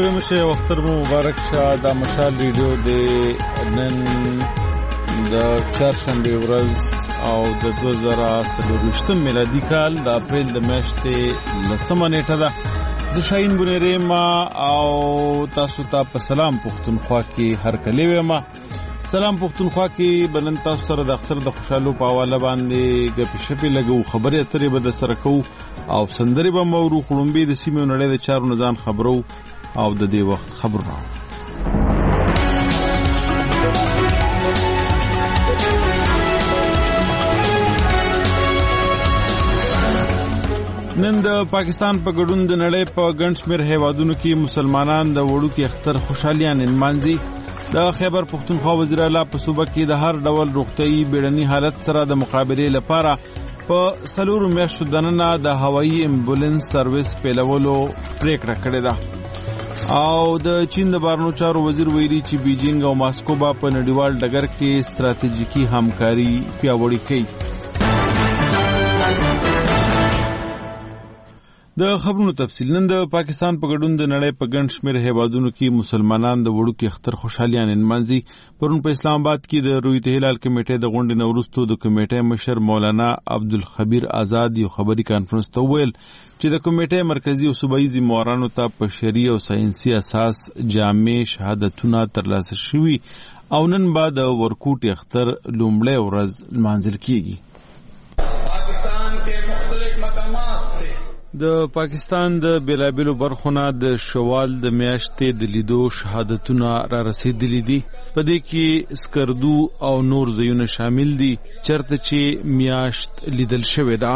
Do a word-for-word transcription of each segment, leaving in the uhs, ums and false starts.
دویم شه اختر مو مبارک شه. دا مشال ریډیو د نن د چهارشنبه ورځ او د دوه زره څلرویشتم میلادي کال د اپریل د میاشتې لسمه نیټه ده. زه شاهین بنيري ما او تاسو ته په سلام پښتونخوا کې هر کلی ویم. سلام پښتونخوا کې بنن تاسو سره د اختر د خوشحالو په حواله باندې ګپې شپې لګو، خبرې اترې به د سره کوو او سندرې به مورو، خړومبې د سیمې نړۍ د چارو نزان خبرو او د دې وخت خبرونه. نن د پاکستان په ګډون د نړۍ په ګڼ شمېر هیوادونو کې مسلمانان د وړوکي اختر خوشحالیان نمانځي. د خیبر پښتونخوا وزیر اعلی په صوبه کې د هر ډول روغتیايي بیړني حالت سره د مقابلې لپاره په سلورو میاشتو دننه د هوایي امبولانس سرویس پیلولو پریکړه کړې ده. او د چین د بهرنیو چارو وزیر ویلي چې بیجینګ او ماسکو به په نړیوال ډګر کې ستراتیژیکي همکاري پیاوړې کړي. د خبرونو تفصیل. نن د پاکستان په ګډون د نړۍ په ګڼ شمېر هیوادونو کې مسلمانان د وړوکي اختر خوشحالیان نمانځي. پرون په اسلام آباد کې د رویت هلال کمیټې د غونډې نه وروسته د کمیټې مشر مولانا عبدالخبیر آزاد یو خبري کانفرنس ته وویل چې د کمیټې مرکزی او صوبایي ذمہوارانو ته په شرعي او ساينسي اساس جامع شهادتونه ترلاسه شوي او نن به د ورکوټي اختر لومړی ورځ لمانځل کیږي. د پاکستان د بیلابیلو برخونه د شوال د میاشتې د لیدو شهادتونه را رسیدلي دي. په دې کې سکردو او نور ځایونه شامل دي چرته چې میاشت لیدل شوې ده.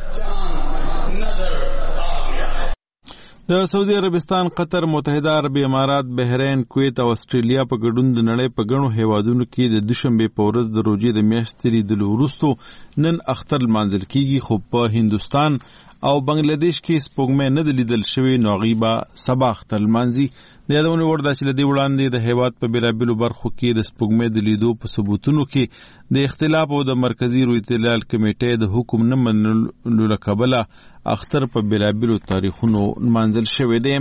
د سعودي عربستان، قطر، متحده عرب امارات، بحرین، کویت او استرالیا په ګډون د نړۍ په ګڼو هیوادونو کې د دوشنبه په ورځ د روزې د میاشتې لیدلو وروسته نن اختر لمانځل کیږي. خو په هندوستان او بنگلاديش کې سپوږمۍ نه د لیدل شوی نو غیبه سبا اختر لمانځي. د یادونه وړ ده چې له دې وړاندې د هیواد په بیلابیلو برخو کې د سپوږمۍ د لیدو په ثبوتونو کې د اختلاف او د مرکزی رویت هلال کمیټې د حکم نه منلو له کبله اختر په بیلابیلو تاریخونو لمانځل شوی دی.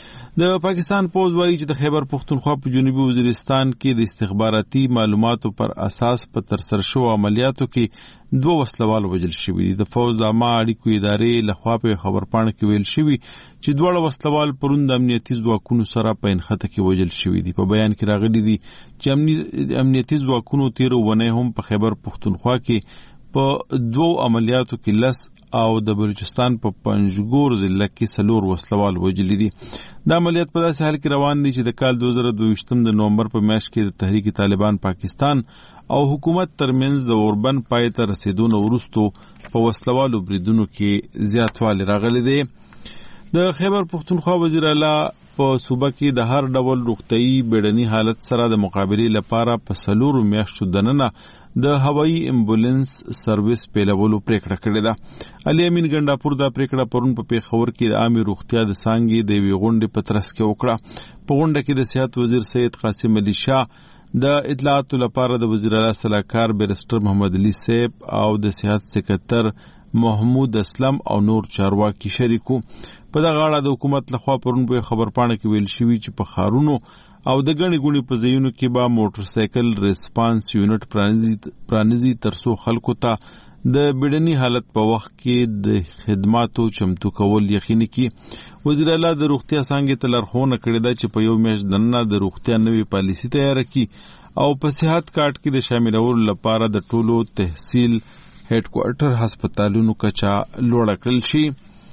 د پاکستان پوز وایي چې د خیبر پښتونخوا په جنوبي وزیرستان کې د استخباراتي معلوماتو پر اساس په ترسره شوو عملیاتو کې دوه وسلوال وژل شوي دي. د فوز عامه اړیکو ادارې لخوا په خبرپاڼه کې ویل شوي چې دواړه وسلوال پرون د امنیتي ځواکونو سره په انخته کې وژل شوي دي. په بیان کې راغلي دي چې امنیتي ځواکونو تیر ونه هم په خیبر پښتونخوا کې په دوه عملیاتو کې لس او د بلوچستان په پنځګور ضلع کې څلور وسلوال وژلي دي. دا عملیات په داسې حال کې روان دي چې د کال دوه زره دوه د نومبر په میاشت کې د تحریک طالبان پاکستان او حکومت ترمنځ د اوربند پای ته رسیدو وروسته په وسلوالو بریدونو کې زیاتوالی راغلی دی. د خیبر پښتونخوا وزیر اعلی په صوبه کې د هر ډول روغتیايي بیړني حالت سره د مقابلې لپاره په څلورو میاشتو دننه د هوایي امبولانس سرویس پیلولو پریکړه کړې ده. علي امین ګنډاپور دا پریکړه پرون په پیښور کې د عامه روغتیا د څانګې د یوې غونډې په ترڅ کې وکړه. په غونډه کې د صحت وزیر سید قاسم علي شاه، د اطلاعاتو لپاره د وزیر اعلی صلاحکار بیرسټر محمد علي صاحب او د صحت سکرټر محمود اسلم او نور چارواکي شریکو. په دغه اړه د حکومت لخوا پرون په خبرپاڼه کې ویل شوی چې په خارونو او د غنی غونی په ځایونو کې به موټر سایکل ریسپانس یونټ پرانیزي پرانیزي ترڅو خلکو ته د بیړني حالت په وخت کې د خدماتو چمتو کول یقیني کړي. وزیر اعلی د روغتیا څنګه ته لارښوونه کړې ده چې په یو میاشت دننه د روغتیا نوې پالیسي تیار کړي او په صحت کارت کې د شاملولو لپاره د ټولو تحصیل هډ کوارټر هسپتالونو کچا لوړ کړل شي.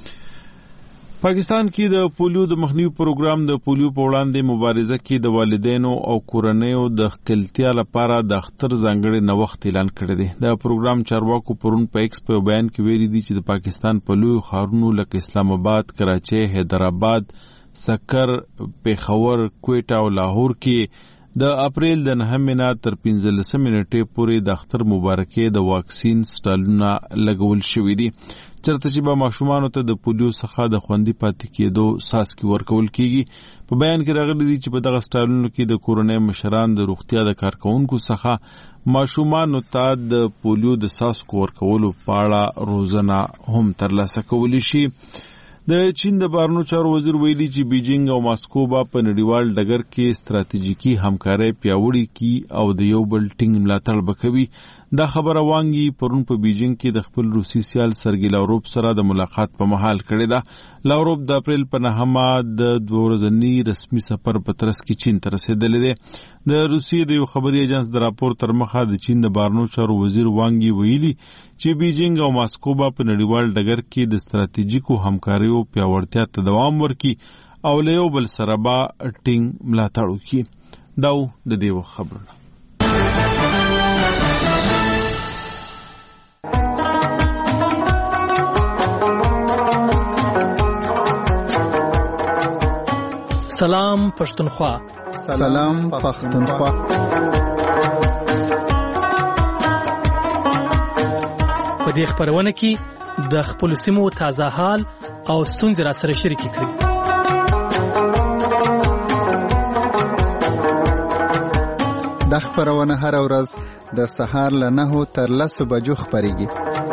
پاکستان کې د پولیو د مخنیوي پروګرام د پولیو په وړاندې مبارزه کې د والدینو او کورنیو د خپلتیا لپاره د اختر ځانګړي نوښت اعلان کړی دی. دا پروګرام چارواکو پرون په ایکس په بیان کې ویلي دي چې د پاکستان په لوی ښارونو لکه اسلام آباد، کراچۍ، حیدرآباد، سکر، پیښور، کویټه او لاهور کې د اپریل د نهمې نه تر پنځلسمې نیټې پورې د اختر مبارکې د واکسین سټالونه لګول شوي دي چرته چې به ماشومانو ته د پولیو څخه د خوندي پاتې کېدو څاڅکي ورکول کیږي. په بیان کې راغلي دي چې په دغه سټالونو کې د کورنۍ مشران د روغتیا د کارکونکو څخه ماشومانو ته د پولیو د څاڅکو ورکولو په اړه روزنه هم ترلاسه کولی شي. د چین د بهرنیو چارو وزیر ویلي چې بیجینګ او ماسکو به په نړیوال ډګر کې ستراتیژیکي همکاري پیاوړې کړي او د یو بل ټینګ ملاتړ به کوي. دا خبره وانګي پرون په بیجینګ کې د خپل روسي سیال سرګی لاوروف سره د ملاقات په مهال کړې ده. لاوروف د اپریل په نهمه د دوه ورځني رسمي سفر په ترڅ کې چین ته رسېدلی دی. د روسیې د یو خبري ایجنس د راپور تر مخه د چین د بهرنیو چارو وزیر وانګي ویلي چې بیجینګ او ماسکو به په نړیوال ډګر کې د ستراتیژیکو همکاریو پیاوړتیا ته دوام ورکړي او له یو بل سره به ټینګ ملاتړ وکړي. دا د دې وخت خبرونه. سلام پښتونخوا. سلام پښتونخوا. په دې خبرونه کې د خپل سیمو تازه حال او ستونزې را سره شریک کړئ. د خبرونه هر ورځ د سهار له نهو تر لسو بجو خبريږي.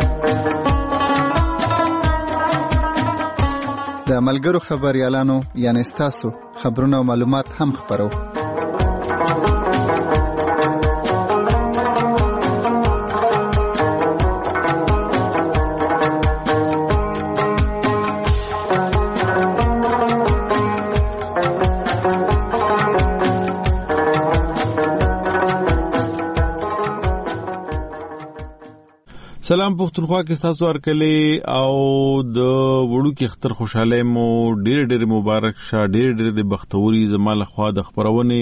د ملګرو خبريالانو یعنی ستاسو خبرونه او معلومات هم خبرو. سلام پښتونخوا کې تاسو ورکلې او د وړو کې اختر خوشاله مو ډېر ډېر مبارک شه. ډېر ډېر د بختوري زماله خوا د خبرونه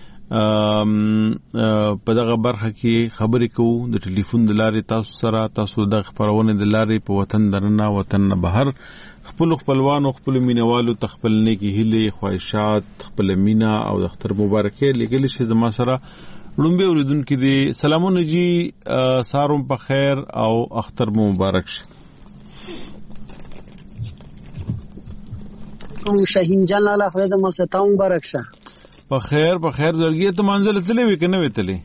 په دغه برخه کې خبرې کوو د ټلیفون د لارې تاسو سره. تاسو د خبرونه د لارې په وطن درنه وطن نه بهر خپل خپلوانو خپل مینوالو تخپل نیکی هیله خواهشات خپل مینا او د اختر مبارکي لګل شي زما سره. لومبه اوریدونکو دي سلامونه جی ساروم په خیر او اختر مبارک شه. او شاهین جان الله خدای د ملستا مبارک شه. په خیر په خیر زړګي ته منزل تلې وې کنه وې تلې؟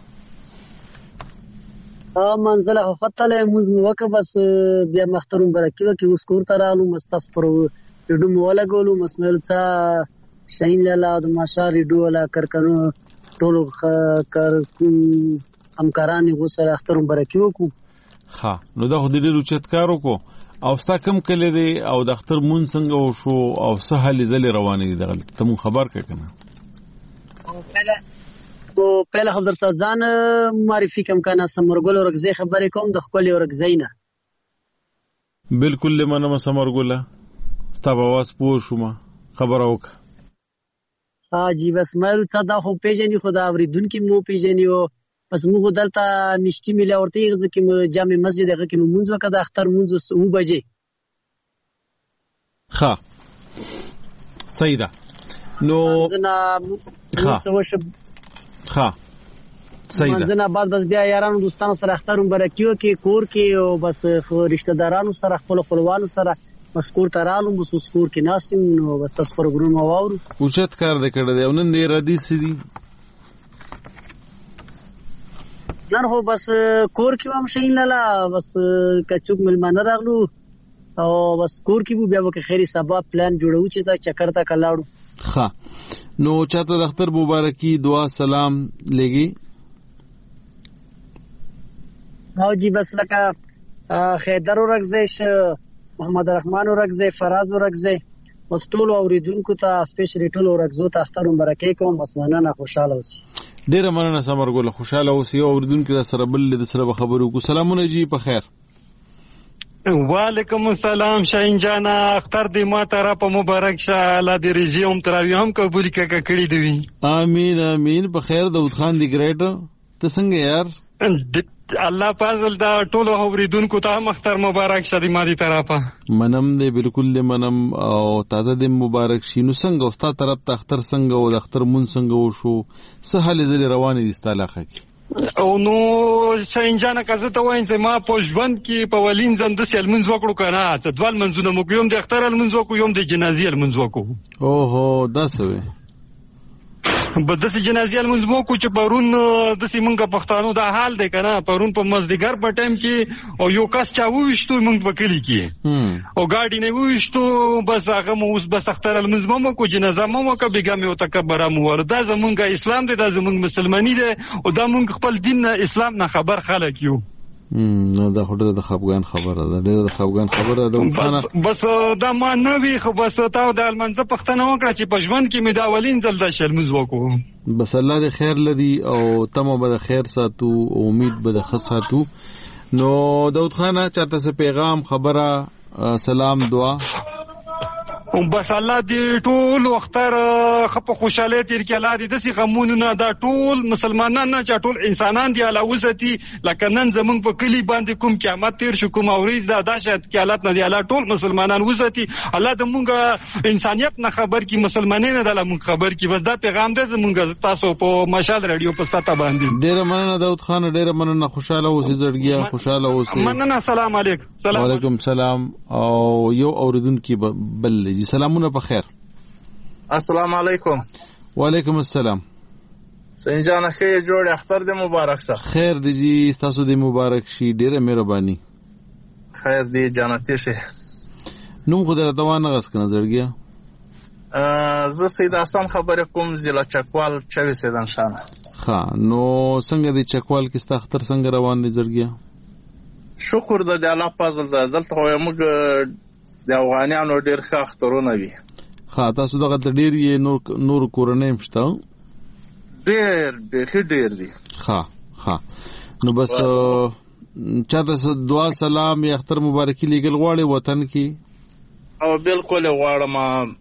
ا منزل هو فتله موز وک بس بیا مختر مبارک وکي اوس کور ترالو مستغفر ډو مولا ګولو مسمل څا شاهین الله د ماشا ریډو ولا کرکنو ټول کار همکارانی غو سره اختر مبارکي وکړو. ها نو دا خو دې ډېر اوچت کار وکړو او ستا کم کلی دی او د اختر مون څنګه وشو او څه هلې ځلې روانې دي دغه ته مون خبر کړه کنه. پهله تو پهله خبر سره ځان معرفي کوم کنه سمرګل ورغزي خبرې کوم د خپل ورغزي نه. بالکل لمنه سمرګل ستا په واس پوه شوم خبر اوک. ها جی بس مېرو څه دا خو پیژنې خدا اوریدونکو مو پیژنې او بس موږ دلته نشتی ملي اورته ځکه چې جامع مسجد هغه کې مونږ وکړه د اختر مونږ او بجې. ها صحیح ده. نو زنا ها ها صحیح ده. زنا بعد بس بیا یارانو دوستانو سره اختر مبارکي وکي کور کې او بس رشتہ دارانو سره خپل خپلوانو سره مسکور ترالو بس مسکور کې ناستم نو بس تاسو پروګرام واورو. اوچت کار دې کړی دی او نن دې ردی سدي نن هو بس کور کې هم شین لاله بس کچوک ملمانه راغلو او بس کور کې بیا وکه خیری سبا پلان جوړو چې دا چکر تا کلاړو. ها نو چاته د اختر مبارکي دعا سلام لګي. او جی بس لکه خیدر ورغزش محمد رحمان ورغزه فراز ورغزه اوس ټول اوریدونکو ته سپیشلی ټول ورغزو ته اختر مبارکي کوم بس مننه خوشاله اوسئ. ډیره مننه سمرګل خوشاله اوسئ. اوریدونکو سره بل د سره خبرو کو سلامونه جی په خیر. وعلیکم السلام شاهین جان اختر دې ما ته را په مبارک شه. الله دې رژیم تراوی هم قبول کړي کړي دی. امين امين په خیر. داود خان دی ګریټ ته څنګه یار؟ الله فضل دا ټول اوریدونکو ته مختر مبارک شه د مادي طرفه. منم دې بالکل دې منم او تاته دې مبارک شي. نو څنګه او ستا طرف ته اختر څنګه او د اختر مون څنګه وشو څه حل زلي روانې دي ستالاخه کې؟ او نو شاهین جان کزه ته وایم چې ما په ژوند کې په ولین زند سیل منځ وکړو کنه چې دوال منځونه مو کوم د اختر منځ وکړو یم د جنازې منځ وکړو. اوهو دا څه وي بدسې جنازې لمونځ مو کو چې پرون داسې مونږ پښتانو دا حال دی که نه، پرون په مازدیګر په ټایم کې او یو کس چا وویشتو مونږ په کلي کې او ګاډي نه وویشتو، بس هغه مو اوس بس اختر لمونځ مو مو کو، جنازه مو مو که بیګا مې وتکبره مو ور. دا زمونږ اسلام دی، دا زمونږ مسلماني دی او دا مونږ خپل دین نه اسلام نه خبر خلک یو. نو دا خو ډېره د خفګان خبره ده، ډېره د خفګان خبره ده. بس بس دا ما نه وي خو بس تا د لمانځه پوښتنه وکړه چې په ژوند کې مې دا اولین ځل دا شی لمونځ وکړو. بس الله دې خیر لري او تمه به د خیر ساتو او امید به د ښه ساتو. نو داود خانه چاته څه پیغام، خبره، سلام، دعا؟ بس الله دې ټول وختر خپ خوشاله تیر کې، الله دې دسي غمونه نه دا ټول مسلمانان نه چې ټول انسانان دی الله وزتي، لکه نن زمونږ په کلی باندې کوم قیامت تیر شو، کوم اوریز دا دا شاید کې حالت نه دی، الله ټول مسلمانان وزتي، الله دې مونږه انسانيت نه خبر کی، مسلمانانه نه دله مونږ خبر کی. بس دا پیغام دې زمونږ تاسو په مشال رادیو په ساته باندې. ډېر مننه داود خان، ډېر مننه، خوشاله اوسې زړګیا، خوشاله اوسې. مننه، سلام علیکم. سلام علیکم. سلام. او یو اوریدونکو بل سلامونه په خیر. السلام علیکم. وعلیکم السلام. سنجان خیر جوړ اختر دې مبارک سه. خیر دې جی، تاسو دې مبارک شي، ډیره مهرباني. خیر دې جنتی شه. نوم خو درته وانه غس کنه زړګیا. ا زه سید حسن خبر کوم ضلع چکوال چوي سیدان شانه. ها نو څنګه دې چکوال کې ست اختر څنګه روان دي زړګیا؟ شکر د الله فضل ده. دلته موږ د افغانانو ډیر ښه اخترونه وي. ها تاسو دغه ډیر یې نور نور کورنۍ مشته؟ ډیر ډیر ډیر دي. ها ها نو بس چاته دعا سلام یا اختر مبارکي لګل غواړي وطن کې؟ او بالکل غواړم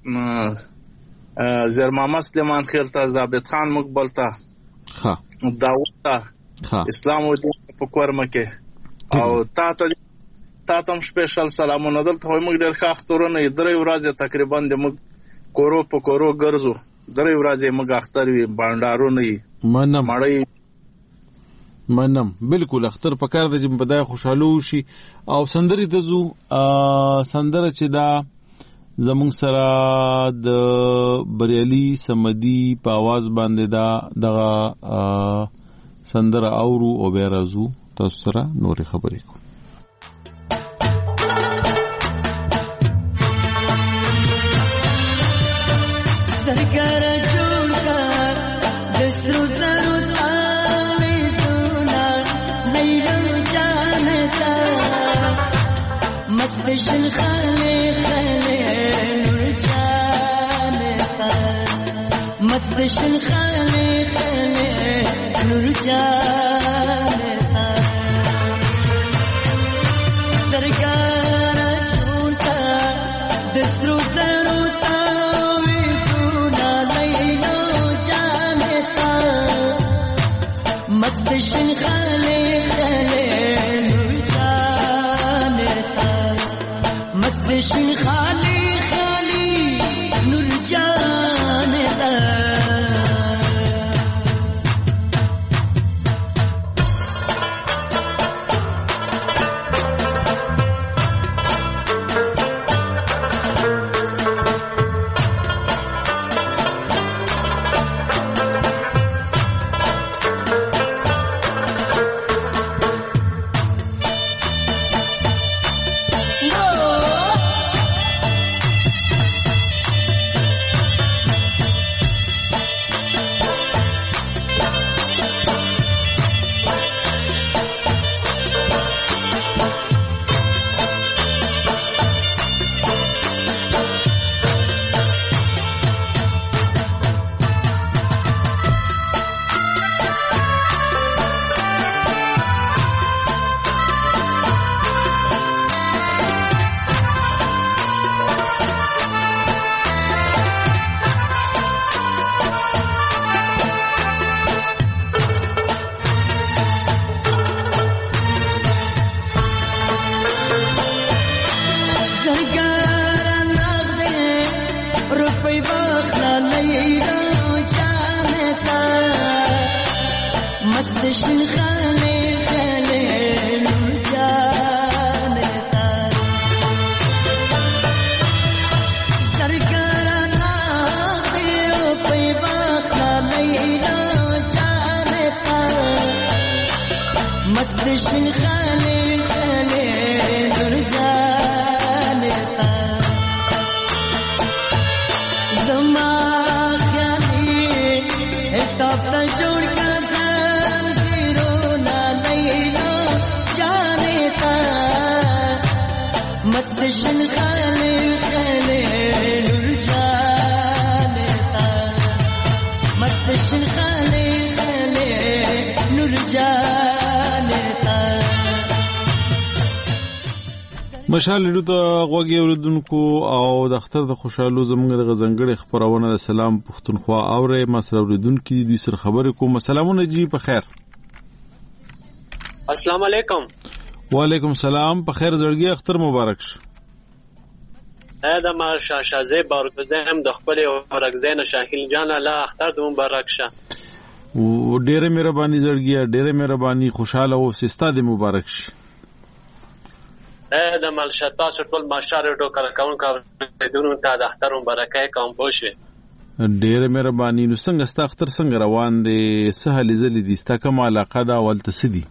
زرمامه سلیمان خیل ته، ضابط خان مقبل ته، ها داوود ته، اسلام ودین په کورمه کې، او تا ته تا ته سپیشل سلامونه. دلته موږ ډېر ښه اخترونه یې درې ورځې تقریبا د موږ کورو په کورو ګرځو، درې ورځې موږ اختر وي، بانډارونه یې منم مړی منم بالکل اختر په کار د چې په دای خوشاله وشي. او سندرې ته ځو، سندره چې دا زمونږ سره د بریالي سمدي په आवाज باندې دا دغه سندره اورو او بیا راځو تاسو سره نورې خبرې کوو. مستشل خاله خاله نور جانتا، مستشل خاله خاله نور جانتا، درگارا جونتا دسرو زرو تاوی دونا لیلو جانتا، مستشل خاله خاله نور جانتا، مستشل خالی خالی نور جانتا. Bye. मस्त शिन खाले खाले नूर जाने था जमा ख्याली तब तक जोड़ का जीरो ना नैनो जाने था मस्त शिन खाले खाले नूर जाने था मस्त शिन खाले खाले नूर जाने था مشال لرو ته غوږی اوریدونکو او د اختر د خوشحالو زموږ د غزنګړې خبرونه د سلام پښتونخوا اوره مسله اوریدونکو د سر خبرې کوم. سلامونه جی په خیر. السلام علیکم. وعلیکم السلام. په خیر زړګي اختر مبارک شه. اې د ما شاشازه بارګزم د خپل ورګزین شاهین جان الله اختر د مبارک شه. و ډېره مهرباني زړګي ډېره مهرباني خوشاله او سستا د مبارک شه. د ملشتا ټول ماشار ډو کار کوم کا بدون ته د اختر مبارکای کوم پوښي. ډېر مهرباني. نو څنګه ستا اختر څنګه روان دي؟ سهل زلی دي ستا کوم علاقه دا ولته سدي؟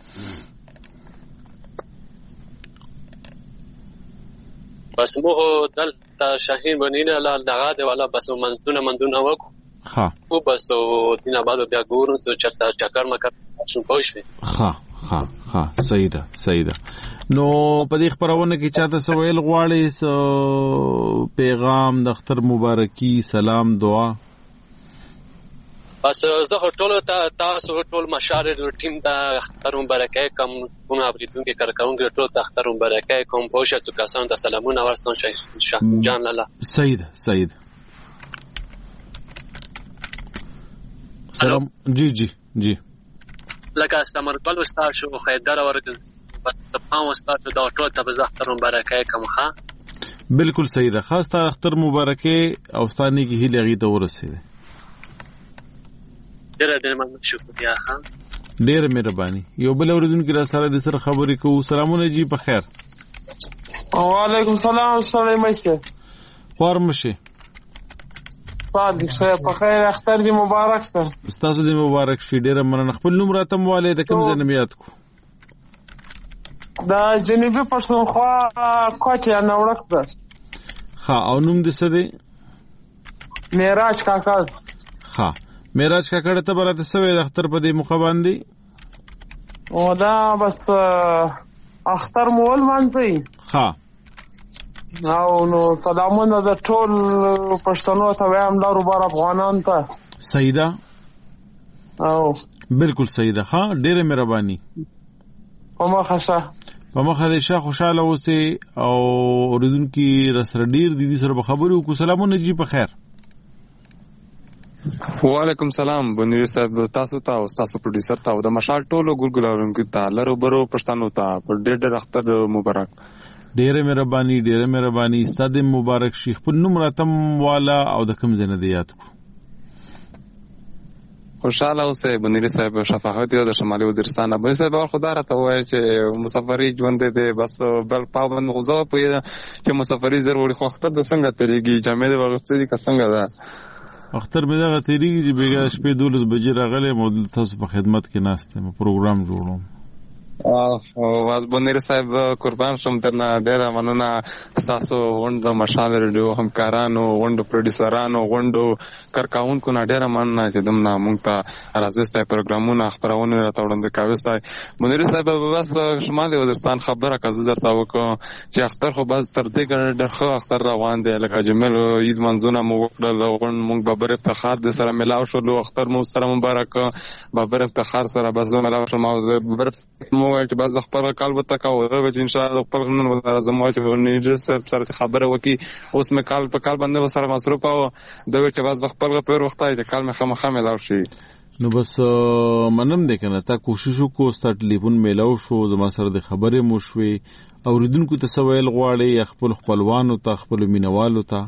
بس مو دلته شاهین بنینه لا دغه دی ولا بس منځونه منځونه وکړو. ها او بس دینه بعد بیا ګورو چې چرته چکر مکر شو پوښي. ها ها ها صحیح ده صحیح ده. نو په دې خبرونه کې چاته سوال غواړي سو پیغام د اختر مبارکي سلام دعا؟ بس زه ټول ته تاسو ټول مشارې د ټیم د اختر مبارکي کوم کوم اوریدونکو کارکونکو ټول د اختر مبارکي کوم پوښتنه تو کسان د سلامونه ورسون شي جان الله. صحیح ده صحیح ده. سلام جی جی جی لکه استمرګل استاد شو خیدر ورګ په پام استاد دا ټول ته د اختر مبارکي کوم ښه. بالکل صحیح ده. خاص ته اختر مبارکي او ستاني کې هیله غي ته ورسېده. ډېر ډېر مننه شکریہ ښه. ډېر مهرباني. یو بل اوریدونکو را سره د سره خبرې کوو. سلامونه جی په خیر. وعلیکم السلام. السلام علیکم. خورمشه صادق شه په خیر اختر دی مبارک شه. استاسو دی مبارک شي. ډېر مننه. خپل نوم راته مواله د کوم ځای یاد کو؟ دا جنوبي پښتونخوا کوټه نوړک ده. ها او نوم دې څه دی؟ معراج کاکا. ها معراج کاکا ته برته سوي د اختر په دې مخ باندې او دا بس اختر مول مانځي. ها او نو سلامونه د ټول پښتنو ته وایم لارو بار افغانان ته. صحیح ده. او بالکل صحیح ده. ها ډېر مهرباني. په مخه شه په مخه دې شه خوشاله اوسئ او اوریدونکي را سره ډېر دي سره خبرې وکړو. سلامونه جی په خیر. وعلیکم السلام. بنیر صاحب تاسو ته او تاسو پروډوسر ته او د مشال ټولو ګلګلونکو ته لرو برو پښتنو ته په ډېر ډېر اختر مبارک. ډېر مهرباني ډېر مهرباني. ستاسو مبارک شي. خپل نوم راتم والا او د کوم ځای نه دی یاد کو؟ خوشاله اوسئ بنیر صاحب. شفاعت د شمالي وزیرستان. بنیر صاحب خدای راته وایي چې مسافري ژوند دی بس بل پابند غوځو په چې مسافري ضروري خو اختر د څنګه تیریږي جامې د وغوستې دي که څنګه ده؟ اختر مې دغه تیریږي چې بیګا شپې دولس بجې راغلی مو تاسو په خدمت کې ناست یم پروګرام جوړوم. او بنیر صاحب قربان شم درنه ډیره مننه. تاسو غونډه مشال ریډیو همکارانو غونډه پروډوسرانو غونډو کارکونکو نه ډیره مننه چې دمنه مونږ ته راځي پروګرامونه خبرونه راته وړاندې کوي. بنیر صاحب بس شمالي وزیرستان خبره کزه درته وکړه چې اختر خو بس تر دې ګڼ ډېر ښه اختر روان دی. لکه جمیل عید منځونه مو وکړل غونډ مونږ بابر افتخار د سره ملاو شو. اختر مو سره مبارک. بابر افتخار سره بس ملاو شو. بابر مو چې بس خپل کال وته کا او ان شاء الله خپل نن ولا زمو چې ونیجر سره خبره وکي اوس مې کال په کال باندې سره مصروف او د چې بس خپل په وخت ته کال مې خامخا ملاو شي. نو بس منم دې کنه تا کوشش وکړو ست ټلیفون میلاو شو زما سره د خبره مو شوي او ردونکو ته سوال غواړي خپل خپلوانو ته خپل مینوالو ته.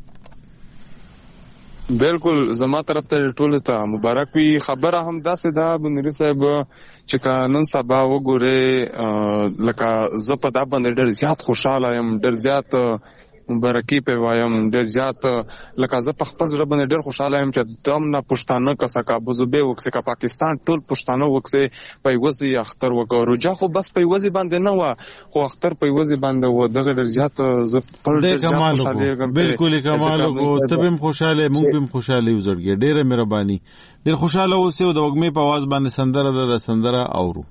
بالکل زما طرف ته ټول ته مبارک وي. خبره هم داسې ده بنری صاحب چې نن سبا وګوره لکه زه په دا باندې ډېر زیات خوشاله یم ډېر زیات مبارکي په وایم ډېر زیات لکه زه په خپل ژبه باندې ډېر خوشاله یم چې دم نه پښتانه کسه کا بوزبه وکسه کا پاکستان ټول پښتانه وکسه په وځي اختر وکړو روجا خو بس په وځي باندې نه و خو اختر په وځي باندې و دغه ډېر زیات زه په ډېر زیات خوشاله یم بالکل کمال کو تبم خوشاله مونږ هم خوشاله یو زړګي ډېر مهرباني ډېر خوشاله اوسه د وګمې په आवाज باندې سندره د سندره اورو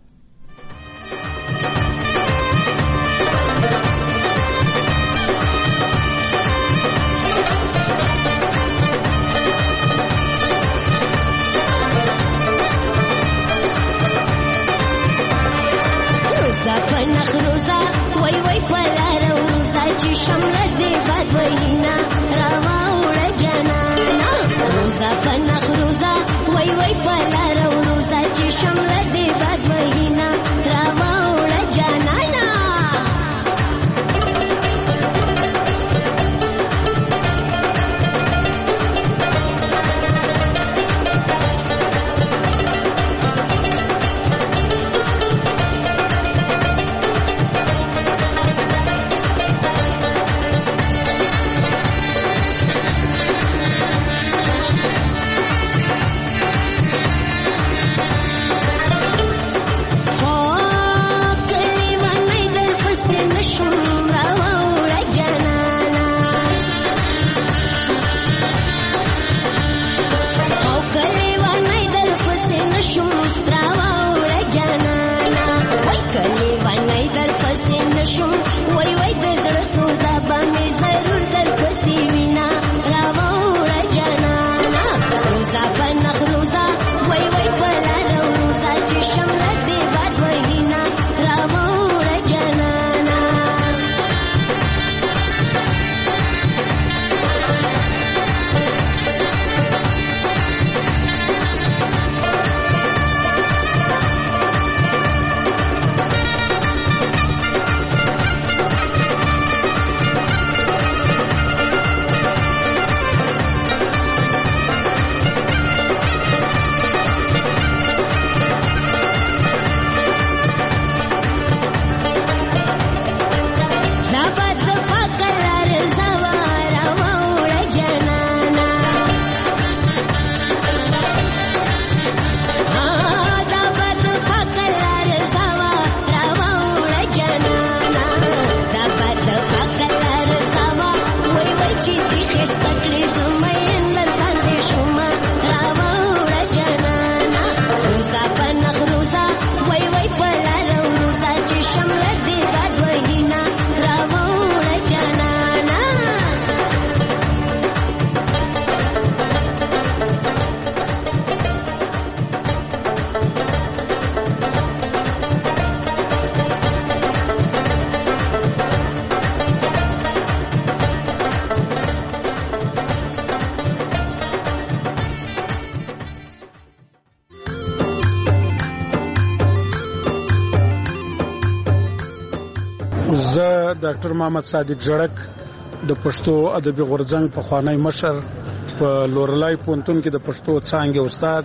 ډاکټر محمد صادق جړک د پښتو ادبي غورځنګ په خوانی مشر په لورلای پونتون کې د پښتو څانګې استاد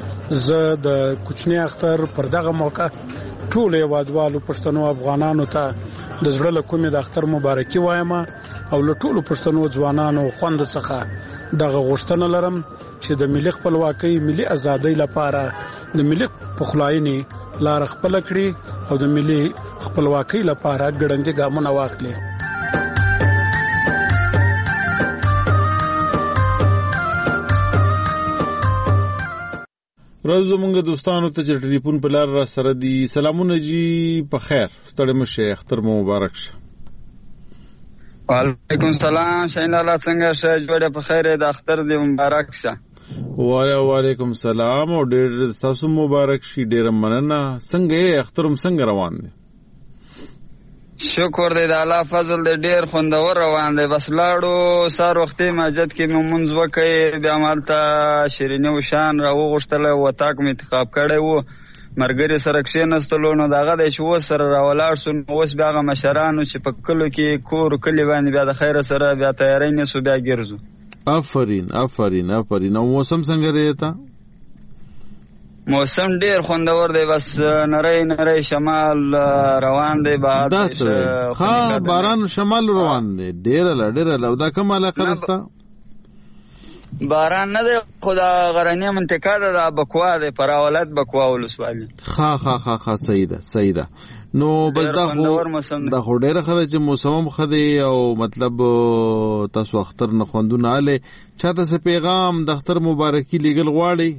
زه د کوچنی اختر پر دغه موقع ټول یوادوالو پښتنو افغانانو ته د زړه له کومې د اختر مبارکي وایم او له ټولو پښتنو ځوانانو خوند څخه دغه غوښتنه لرم چې د ملي خپلواکۍ ملي ازادۍ لپاره د ملي پخلاینې لار خپل کړي او د ملي خپلواکۍ لپاره ګړندې ګامونه واخلي. روز زمونږ دوستانو ته چې ټلیفون په لار را سره دي سلامونه جی په خیر ستړي مشه اختر مو مبارک شه. وعلیکم السلام شاین الله څنګه شه جوړه په خیر د اختر دې مبارک شه. وعلیکم السلام او ډېر تاسو مبارک شي ډېر مننه. څنګه اخترم څنګه روان دي؟ شکر دې د الله فضل دې ډېر خوندور روان دی. بس لاړو سار وختي مسجد کې مې مونږ وکړې بیا مالته شیرینه وشان را وغوښتله وتاک مې انتخاب کړی وو مرګري سره کښېنستلو نو دغه دی چې اوس سره راولاړ سو. اوس بیا هغه مشرانو چې په کلو کې کور کلي باندې بیا د خیره سره بیا تیاری نیسو بیا ګرځو. آفرین آفرین آفرین. او موسم څنګه دی ته؟ موسم ډیر خوندور دی، بس نری نری شمال روان دی. بهر دا څه ها باران شمال روان دی، ډیر لا ډیر لا. دا کوم علاقه رستا باران نه دی، خدا غرنیه منطقه ده، بکوا دی، پراولت بکوا ولسوالي. ها ها ها ها صحیح ده صحیح ده. نو بس دا خو دا خو ډیره خدای چې موسم خدای او مطلب تاسو اختر نه خوندونه اله چاته څه پیغام د اختر مبارکي لګل غواړي؟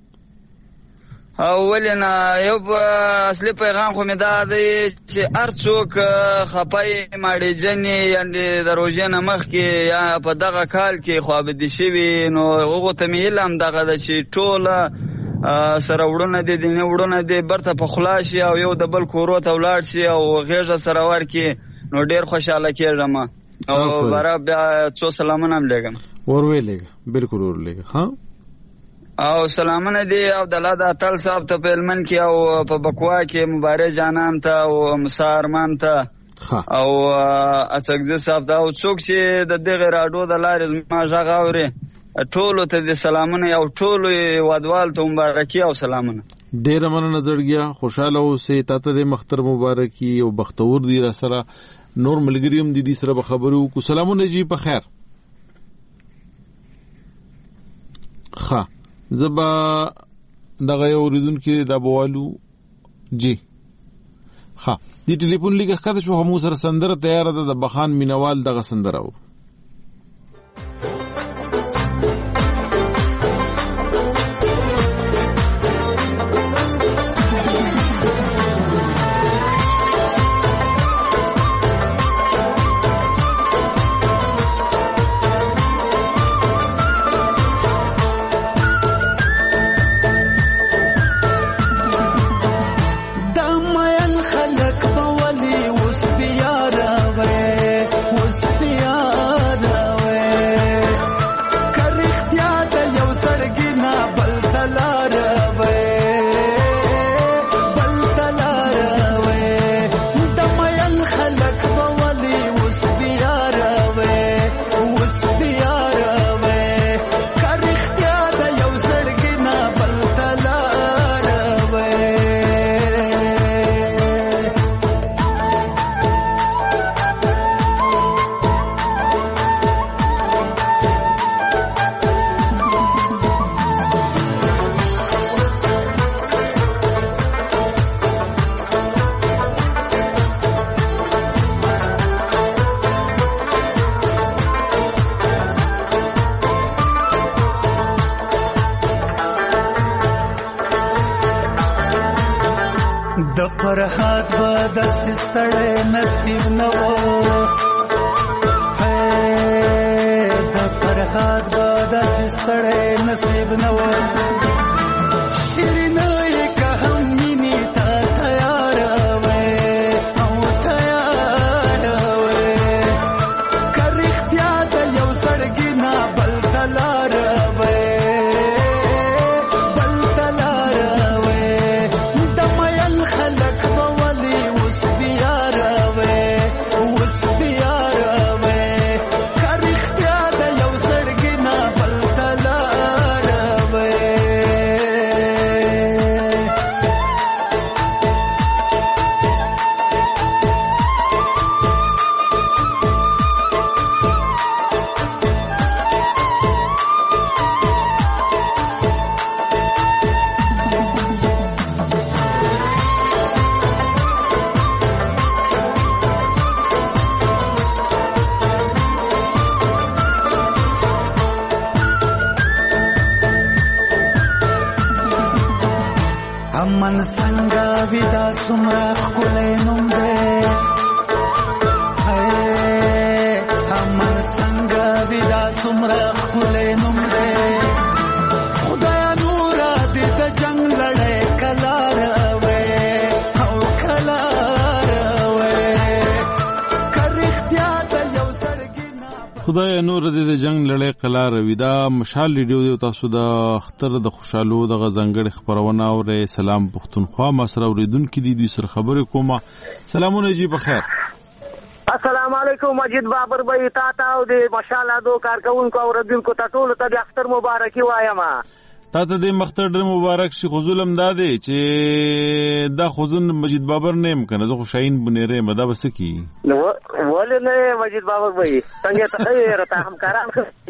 اولینا یو اصلي پیغام خو مې دا دی چې هر څوک خپای ماړي جنې یعنی د روژې نه مخکې یا په دغه کال کې خوابدي شوي، نو هغو ته مې علم دغه ده چې ټوله سره وړونه دي دیني وړونه دي برته په خلا شي او یو د بل کورو ته ولاړ شي او غېږه سره ورکړي، نو ډېر خوشحاله کېږم. او باره بیا څو سلامونه هم لېږم. ور ویې لېږه، بالکل ور لېږه. ها او سلامونه دی او د الله د اتل صاحب ته په هلمند کې او په بکوا کې مبارک جانان ته او موسی ارمان ته او اڅکزي صاحب ته او څوک چې د دغه راډیو د لارې زما غږ اوري ټولو ته د سلامونه او ټولو وادوال ته مبارکي او سلامونه. ډېره مننه زړګیا، خوشاله اوسې، تا ته د مختر مبارکي او بختور دی. را سره نور ملګري هم د دې سره به خبرې وکړو. سلامونه جی په خیر. ښه زبا دغه یو اوریدونکي دا بوالو جی. ها دی ټلیفون لیکه کده شو همو سره سندره تیار ده د بخان مینوال دغه سندره و. فرحات به داسې ستړی نصیب نه و، د فرحات به داسې ستړی نصیب نه و. شیرینه یې که هم مینې ته تیاره وې او تیاره وې، که رښتیا د یو زړګي نه بل ته لاره وې بل ته لاره وې، د میل خلک به ولې اوس بیاره وې اوس بیاره وې، که رښتیا د یو زړګي نه بل ته لاره وې. امن څنګه ودا څومره ښکلی نوم دی، امن څنګه ودا څومره ښکلی نوم دی، خدایا نوره دې د جنګ لړۍ کله راوې او کله راوې، که رښتیا د یو زړګي نه خدای نور دې د جنگ لړۍ قلار وي. دا مشال ریډیو دی، تاسو د اختر د خوشالو د غزنګړ خبرونه اورئ. سلام پښتونخوا، ما سره اوریدونکو دي دوی سره خبرې کومه. سلامونه جی بخیر. السلام علیکم مجید بابر بھائی، تا تا او د مشال دو کارکونکو اوریدونکو ته ټول ته د اختر مبارکي وایم. تا ته د مختر ډېر مبارک شي. خو ظلم دا دی چې دا خو زه مجید بابر نه یم که نه، زه خو شاهین بنیری یم. دا به څه کېږي؟ ولې نه مجید بابر به څنګه ته ښه راته همکاران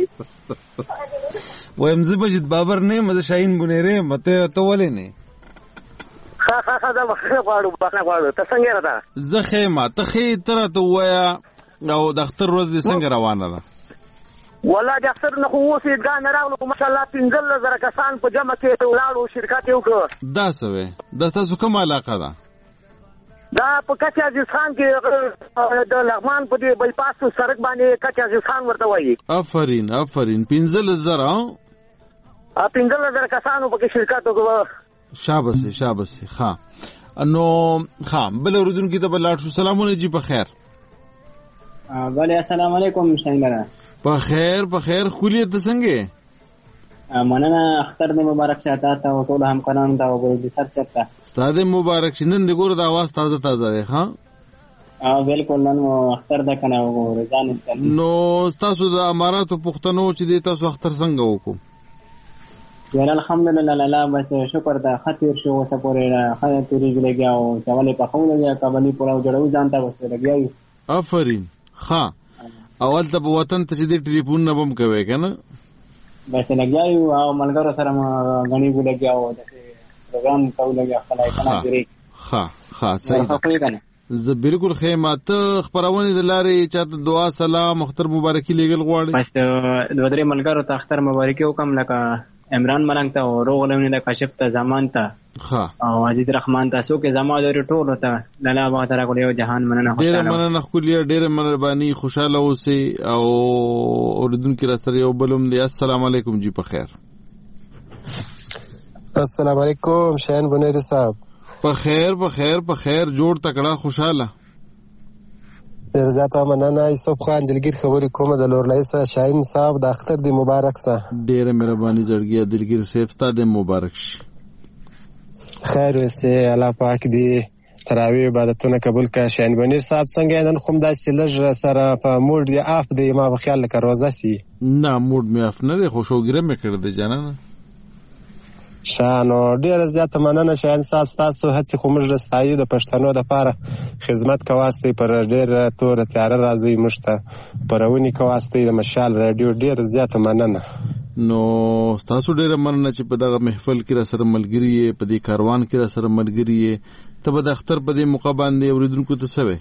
وایم زه مجید بابر نه یم، زه شاهین بنیری یم. ته ته ولې نه؟ ښه ښه ښه دا بخښنه غواړو بخښنه غواړو. ته څنګه یې راته؟ زه ښه یم. ته ښې ته راته ووایه او د اختر ورځ دې څنګه روانه ده؟ والله د اختر نه خو اوس عیدګاه نه راغلو، خو ماشاءالله پنځلس زره کسان په جمع کې ولاړو، شرکت یې وکړ. دا څه وی؟ دا ستاسو کومه علاقه ده؟ دا په کچ عزیز خان کې د لغمان په دې بایپاس سړک باندې کچ عزیز خان ورته وایي. آفرین آفرین. پنځلس زره پنځلس زره کسانو پکې شرکت وکړ. شابسې شابسې. ښه نو ښه بل اورېدونکي ته به لاړ شو. سلامونه جي، په خیر؟ بله السلام علیکم شاهین. په خیر په خیر. ښکلي ته څنګه؟ مننه. اختر دې مبارک شه تا ته او ټولو همکارانو ته. وګورئ د سر چېرته ستا دې مبارک شي. نن دې ګوره د اواز تازه تازه دی. ښه بالکل نن مو اختر ده که نه وګورئ ځان. نو ستاسو د اماراتو پوښتنو چې دی تاسو اختر څنګه وکړو؟ ویل الحمدلله لاله بس شکر ده ښه تېر شو. اوسه پورې ښه تېرېږي لګیا او چاولې پخو لګیا کبلي پلاو جوړوو ځان ته بس لګیا یو. آفرین. ښه او هلته په وطن ته چې دی ټلیفونونه به هم کوی که نه؟ بس لګیا یو او ملګرو سره م غڼېږو لګیا او داسې پروګرام کوو لګیا خپله کنه تېرېږي. ښه ښه صحیح ده. زه بالکل ښه یم. ته خپرونې د لارې چاته دعا سلام اختر مبارکي لېږل غواړې؟ بس دوه درې ملګرو ته اختر مبارکي وکړم، لکه عمران ملنګ ته او روغ لونې د کاشف ته زمان ته او عزیز رحمان ته څوک یې زما لري ټولو ته لاله باغ ته راغلو. یو جهان مننه. ډېره مننه ښکليه، ډېره مهرباني. خوشحاله اوسئ او اورېدونکي را سره یو بل هم دی. السلام علیکم جی، په خیر؟ السلام علیکم شاهین بنیری صاحب. په خیر په خیر په خیر. جوړ تکړه خوشحاله. ډېر زیاته مننه. یوسف خان دلګیر خبرې کومه د لورلۍ څخه. شاهین صاحب د اختر دې مبارک شه. ډېره مهرباني زړګیه دلګیر صاحب، ستا دې مبارک شي. خیر اوسې. الله پاک دې تراویح عبادتونه قبول کړه. شاهین بنیر صاحب څنګه نن خو همداسې لږ سره په موډ دې آف دی. ما په خیال لکه روزه سي. نه موډ مې آف نه دی، خو شوګیره مې کړی دی جانانه. ښه نو ډېره زیاته مننه شاهین صاحب. ستاسو هڅې خو موږ د ستایو د پښتنو دپاره خدمت کواستی پر ډېره توره تیاره راځئ موږ ته خپرونې کواستی د مشال راډیو. ډېره زیاته مننه. نو ستاسو ډېره مننه چې په دغه محفل کې را سره ملګري یې، په دې کاروان کې را سره ملګري یې. ته به د اختر په دې موقع باندې اورېدونکو ته څه وایې؟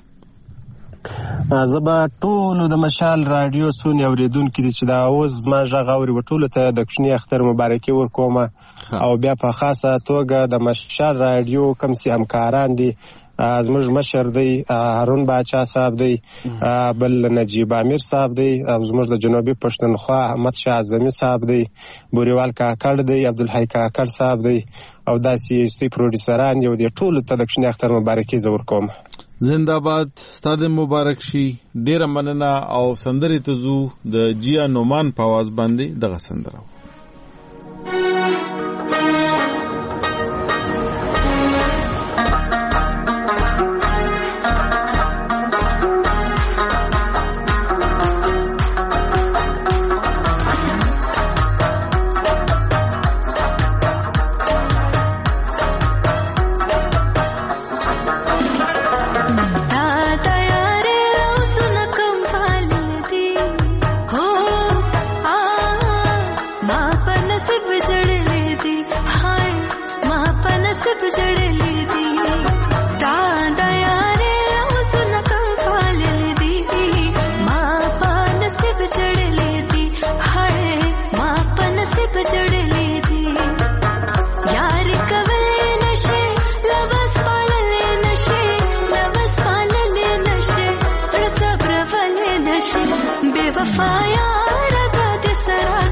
زه به ټولو د مشال راډیو څونه اورېدونکي دي چې دا اوس زما غږ اوري به ټولو ته د کوچني اختر مبارکي ورکومه. او بیا په خاصه توګه د مشال راډیو کوم چې همکاران دي، زموږ مشر دی هارون باچا صاحب دی، بل نجیب امیر صاحب دی، او زموږ د جنوبي پښتونخوا احمد شاه اعظمي صاحب دی، بوریوال کاکړ دی، عبدالحی کاکړ صاحب دی، او داسې استي پروډوسران یو دی. ټولو ته د کوچني اختر مبارکي زه ورکوم. زنده‌باد. ستا د مبارک شي. ډېره مننه. او سندرې ته ځو د جیا نومان په آواز باندې دغه سندره.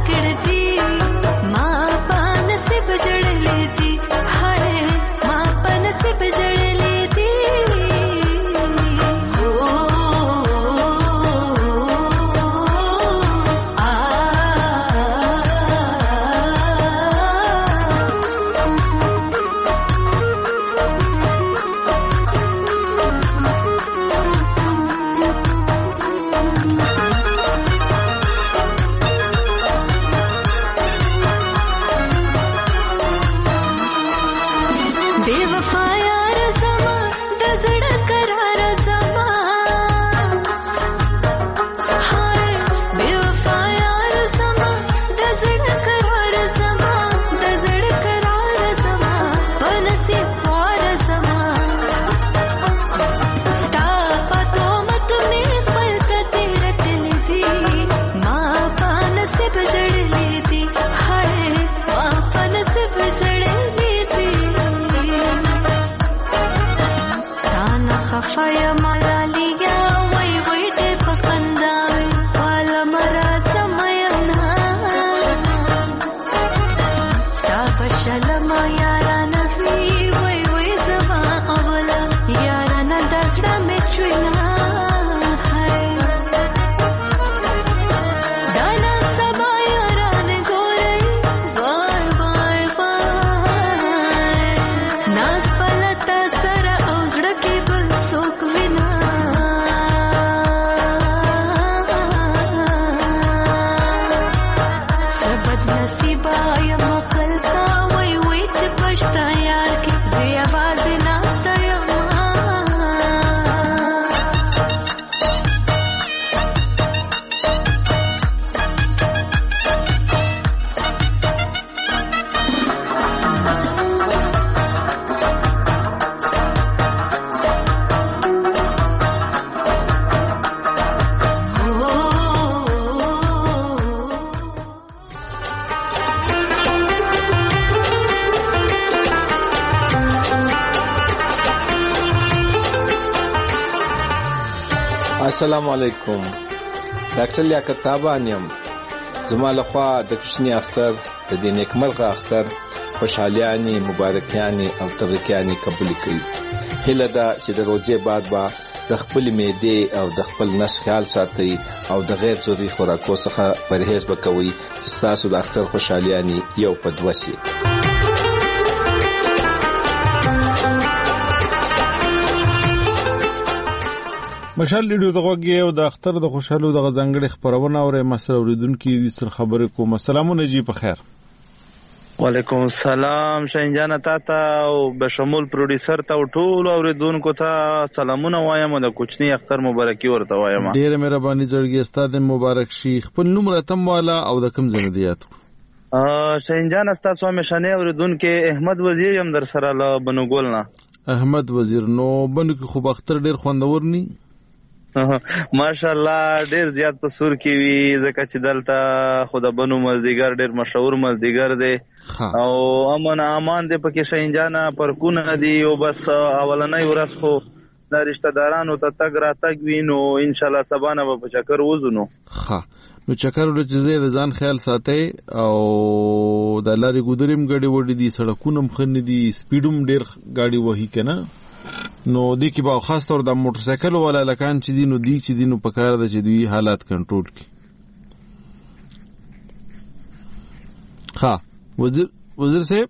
ما السلام علیکم. ډاکټر لیاقت تابان یم. زما لخوا د کوچني اختر د دې نیکمرغه اختر خوشحالیانې مبارکیانې او تبریکیانې قبول کړي. هیله ده چې د روزې بعد به د خپل معدې او د خپل نس خیال ساتي او د غیر ضروري خوراکو څخه پرهیز وکوي چې تاسو د اختر خوشحالیانې یو په دوه شي. مشال لیډیو دغه او د اختر د خوشحالو د غزنګړې خبرونه اورې مسله اوریدونکو دې سر خبرې کوم. السلام علیکم. په خیر. وعلیکم السلام. شینجان تاته او بشمول پروډوسر ته ټول اوریدونکو ته سلامونه وایم او د کوچنی اختر مبارکي ورته وایم. ډیره مهرباني زړګي ستاسو مبارک شي. خپل نوم راتم والا او د کوم ځای دی یاتو؟ ا شینجان تاسو همیشنه اوریدونکو احمد وزیر يم در سره له بنوګول نه. احمد وزیر نو بنو کې خو اختر ډیر خوندور ني. ماشاءالله ډیر زیات په سور کې وی ځکه چې دلته خود بنو مزدیګر ډیر مشهور مزدیګر دی او امن امان دی پکې شینجانه پرکونه دی او بس اولنۍ ورځ خو د رشتہ دارانو ته تګ را تګ وینو ان شاء الله سبانه به چکر وزنو. ها نو چکر ول چې زه ځان خیال ساتي او د لارې ګودریم غړي وړي دي سړکونه مخنه دي سپیډوم ډیر غاډي وਹੀ کنه نو دی کې به خاص طور د موټر سایکل ولا لکان چې دینو دی چې دینو په کار ده چې دوی حالات کنټرول کړي. ها وزیر وزیر صاحب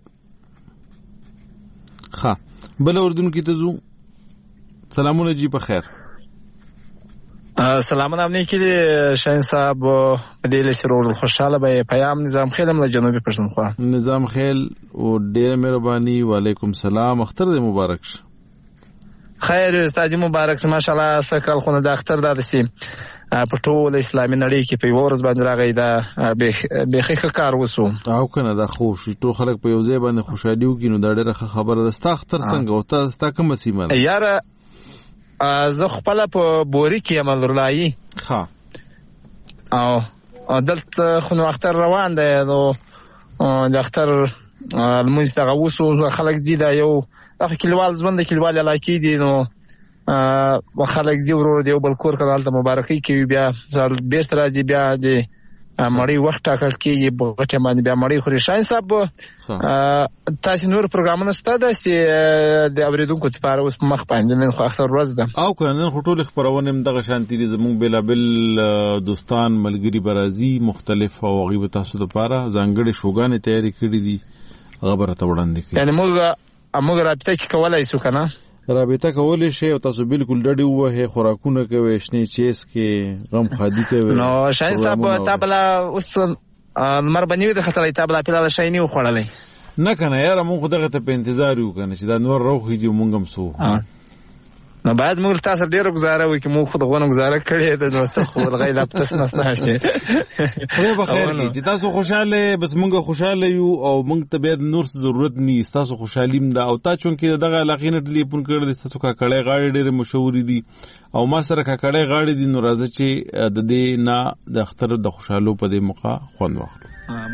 ها بل اردن کې ته زو سلامونه جی په خیر. سلامونه امنی کې شاین صاحب دې له سرور خوشاله به پیام نظام خیلم له جنوبي پښتونخوا. نظام خیل او ډېر مهرباني. وعلیکم سلام. اختر دې مبارک شه. خیر استاد مبارک شه. ماشاءالله سکل خو د اختر دارسي په ټول اسلامي نړۍ کې په ورځ باندې راغی دا به خې کار وسو او کنه دا خو شي ټول خلک په یو ځای باندې خوشالي وکړي نو دا ډېره خبره ده. ستا اختر څنګه او تاسو کوم سیمه یار زه خپل په بوري کې عمل ورلای ها او دلته خو نو اختر روان دی نو د اختر المونځ ته وسو خلک زیاده یو اخ کلیوال ژوند کلیوال علاقې دي نو ا خلک زی ورور دی بل کور کړه مبارکي کوي بیا ځل بیرته راځي بیا د مړی وخت ټاکل کیږي بغټه باندې بیا مړی خوري. شاین صاحب تاسو نور پروګرامونه ستاده چې د اوریدونکو لپاره اوس مخ باندې نن خو اختر ورځ ده او کنه خو ټول خبرونه هم دغه شانتي زموږ بلابل دوستان ملګری برازي مختلف او غیبه تاسو لپاره ځانګړي شوګانې تیاری کړې دي خبره ته وړاندې کړي. یعنی موږ موږ رابطه کولای شو کنه رابطه کولای شي او تاسو بالکل ډډي وه خوراکونه کوي شنه چیز کې غم خادي کوي. نو شاین صاحب تابلا اوس مر بنوي د خطرې تابلا پیلا شایني وخړلې نه کنه یاره مونږ خو دغه ته په انتظار یو کنه چې دا نور روخیږي مونږ هم سو نو باید موږ تاسو ډیره گزاره وکړو چې موږ خود غوونه گزاره کړې ده نو څه خو غیر لپتس نه ستاسو خو به خیر کې چې تاسو خوشاله بس مونږ خوشاله یو او مونږ ته به نور ضرورت ني تاسو خوشالیم دا او تا چون کې دغه علاقې نه ټلیفون کړی د تاسو کا کړه غاړي ډېر مشهور دي او ما سره کا کړه غاړي دي نو راځي چې د دې نه د اختر د خوشالو په دې موقع خوند واخلو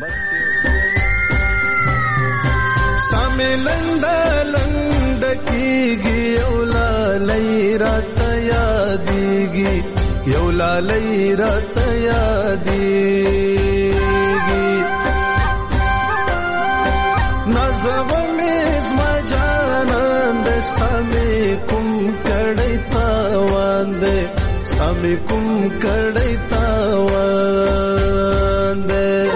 ساملند لند کیږي اولا لیرات یادېږي یولا لیرات یادېږي نازو مې زما جانان د سمې کوم کړی تاوان دې سمې کوم کړی تاوان دې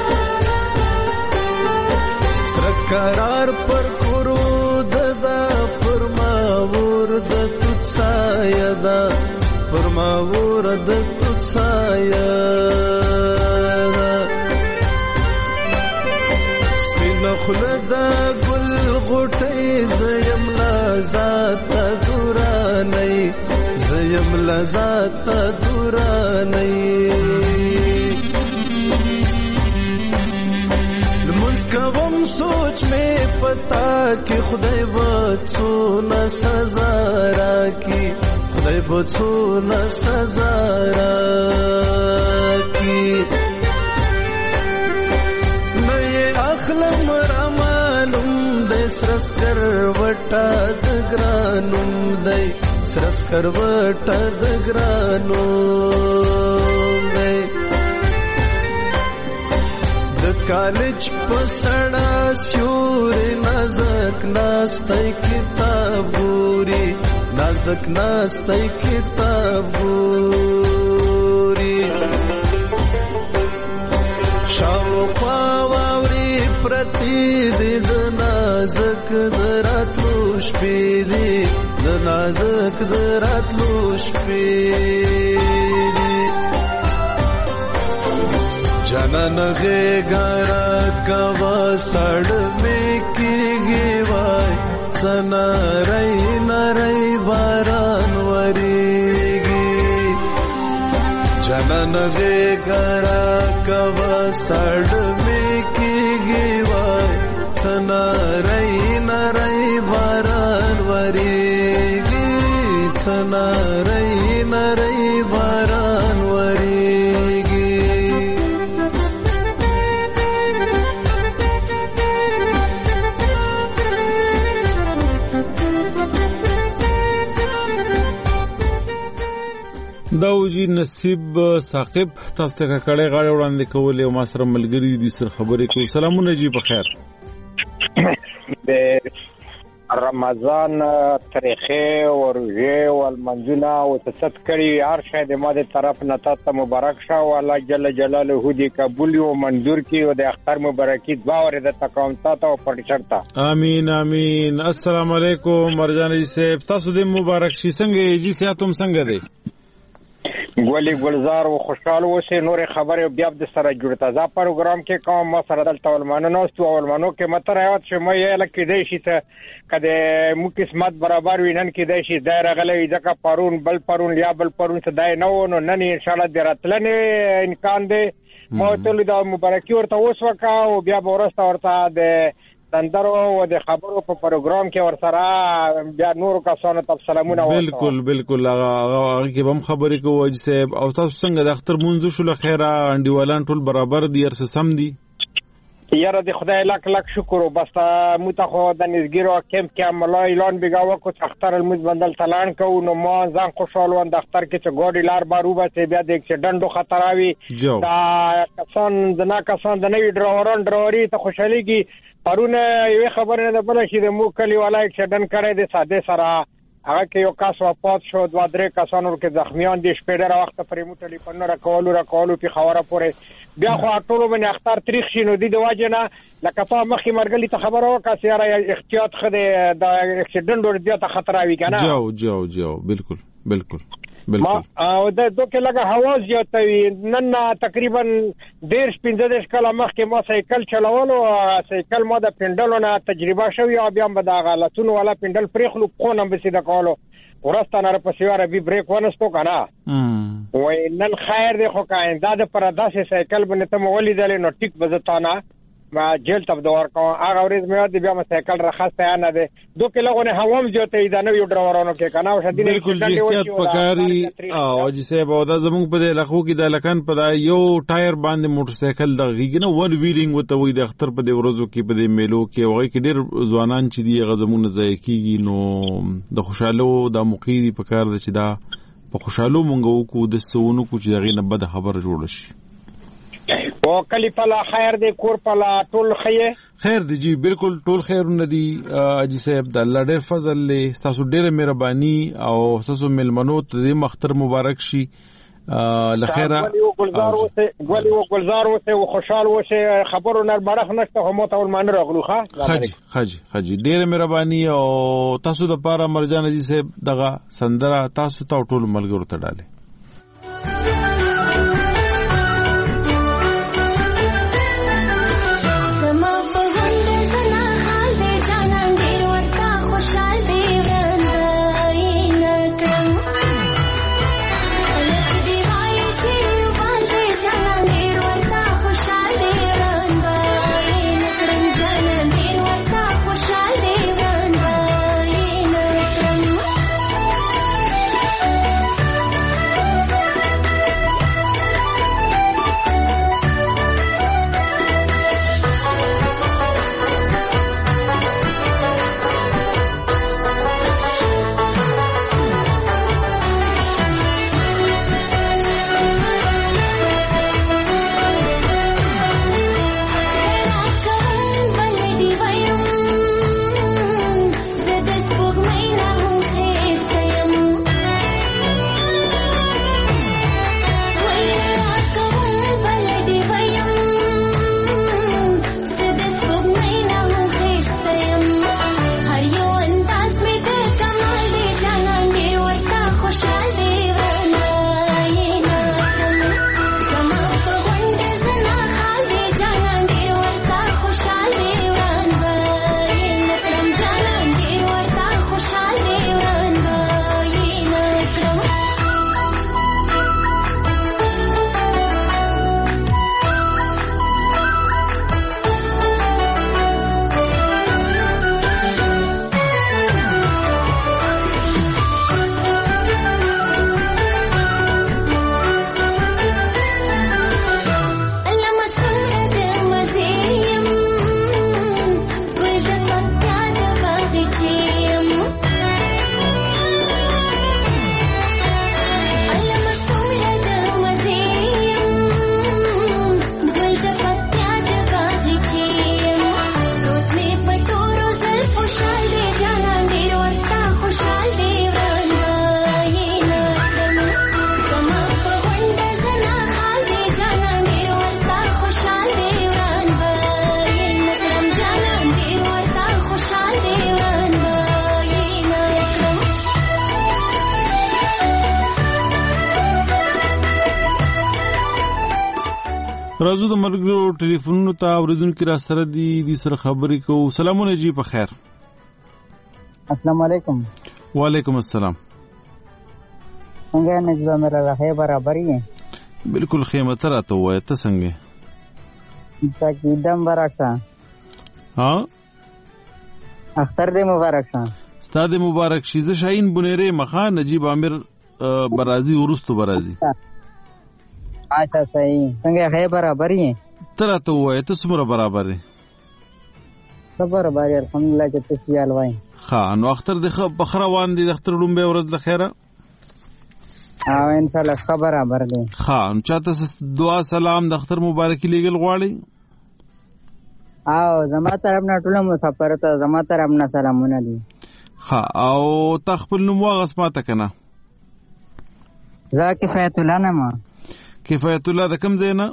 قرار پر کرود دا فرماور د تسایا دا فرماور د تسایا سپین خلد گل غټي زیم لذات دوراني زیم لذات دوراني کوم سوچ میں پتا کہ خدای بچو نہ سزا راکی خدای بچو نہ سزا راکی نئے اخلم رمانم دے سرس کر وٹا دگرانم دے سرس کر وٹا دگرانم دے کالج پسڑا سیور نازک ناستی کتاب گوری نازک ناستی کتاب گوری شاوخوا واوری پرتی دی د نازک دراتلو شپی دی د نازک دراتلو شپی دی جنن غے گارا کوا سڑ میں کی گیوائے سنا رئی نرئی باران وریگی جنن غے گارا کوا سڑ میں کی گیوائے سنا رئی نرئی باران وریگی سنا رئی نرئی باران وریگی داوجی نصیب ثاقب تاسو ته کړه غاړه وړاندې کولې او ما سره ملګری دي سر خبرې کوي سلامونه جی بخیر د رمضان تاریخي او روزه او المنځونه او تست کړي هر شی د ماده طرف نه تاسو مبارک شه او الله جل جلاله دې قبول او منظور کړي او د اختر مبارکي دعا ورته تکوم تاسو او پرچرتا امين امين السلام علیکم مرجان جی صاحب تاسو دې مبارک شي څنګه جی صاحب تم څنګه دي ګولې ګلزار او خوشاله اوسه نور خبره بیا د سره جوړه ځا پروګرام کې کوم ما سره دلته ولمانو نو ستو ولمانو کې متر یاد چې مې یې لکه دې شي ته کده مو قسمت برابر وینن کې دې شي دایره غلې ځکه پرون بل پرون یا بل پرون ته دای نو نو نن ان شاء الله دراتلنه امکان دې مو ته د مبارکي ورته اوس وکا او بیا ورسته ورته د تندرو او د خبرو په پروګرام کې ور سره بیا نور کسانو ته سلامونه وایي بالکل بالکل هغه هغه کې هم خبرې کوي چې صاحب او تاسو څنګه د اختر مونږ شو لخيره انډیوالان ټول برابر دي ارس سم دي یاره د خدای لاک لاک شکر او بس متخو د نزګیرو کمپ کې عمل اعلان بګاو کو اختر المز بندل تلان کو نو ما ځان خوشاله وند اختر کې چې ګوډی لار بارو به بیا د اکسیډنټو خطر اوي دا کسان د نا کسان د نوی ډروران ډروري ته خوشاليږي پرونه یو خبره نه بل شي د مو کلی والا اکسیډنټ کړی د ساده سره هغه کې یو کس وفات شو دوه درې کسانو کې زخمیان دي شپې ډېر وخت پرې مو ټلیفون راکولو راکولو په خبره پورې بیا خو ټولو باندې اختر تاریخ شینو دي د واجنه لکه په مخې مرګلی ته خبره وکړه سیاره احتیاط خده د اکسیډنټ ور دي ته خطر اوي کنه جو جو جو بالکل بالکل او د دوه لګه هوا زیاتوي. نن تقریبا ډیر پنځه دېرش کاله مخکې ما سایکل چلولو، سایکل ما د پینډلو نه تجربه شوی او بیا به د غلطونو والا پینډل پرېخلو خو نه به سیده کولو ورسته نه په سیاره به بریک ونستو کنه. وای نن خیر دی خو کاینده د پر داسې سایکل باندې ته مولې دلې نو ټیک بزتانه ما جیل تب دور کوم هغه ورځ مې د بیا ما سایکل راخسته نه ده دوه کلهونه هوام جوته دا نو یو ډرورونو کې کنه او شدید بالکل احتیاط پکاري او چې سه به دا زموږ په لخوا کې د لکن په یو ټایر باندې موټر سایکل دغه نه ون ویلینګ وته وي د اختر په د ورځو کې په د میلو کې وغه کې ډیر ځوانان چې دی غزمونه ځای کېږي نو د خوشاله د مقیدی پکار د چې دا په خوشاله مونږ کو د سونو کو چې دغه نه بد خبر جوړ شي. او کلی پلا خیر دی کور پلا ټول خیر خیر دی جی بالکل ټول خیر ندی اجي صاحب د الله ډېر فضل له تاسو ډېر مهرباني او تاسو ملمنو ته مختر مبارک شي لخيره ګلزار وسه ګولي او ګلزار وسه او خوشحال وسه خبرو نر برخ نشته هم ته ول مان راغلو ښه خاجي خاجي خاجي ډېر مهرباني او تاسو د پاره مرجان اجي صاحب دغه سندره تاسو ته ټول ملګرو ته ډاله. راځو د مرګرو ټلیفونونو ته اوریدونکو را سره دي د سره خبرې کوو. سلامونه جی په خیر. السلام علیکم. وعلیکم السلام. څنګه نجوا مې راځه برابر یې؟ بالکل خیمه راته وای ته څنګه؟ تاکي دم برکا. ها؟ اختر دې مبارک شه. ستاد مبارک شي. ز شاهین بنيره مخا نجیب عامر برازي ورستو برازي. اچھا صحیح. څنګه خیر برابر یې؟ تر ته وای ته څومره برابر یې؟ صبر باري الحمدلله چې تاسو یې الوای. ها نو اختر د بخروان دي د اختر لومبه ورځ د خیره. او ان شاء الله خبر برابر دي. ها نو چاته دعا سلام د اختر مبارکي لګل غواړي. او زما طرف نه ټول مسافر ته زما طرف نه سلامونه دي. ها او تخپل نو واغس ماته کنه. زه کفایت الله نه ما. کفایت الله د کوم ځای نه؟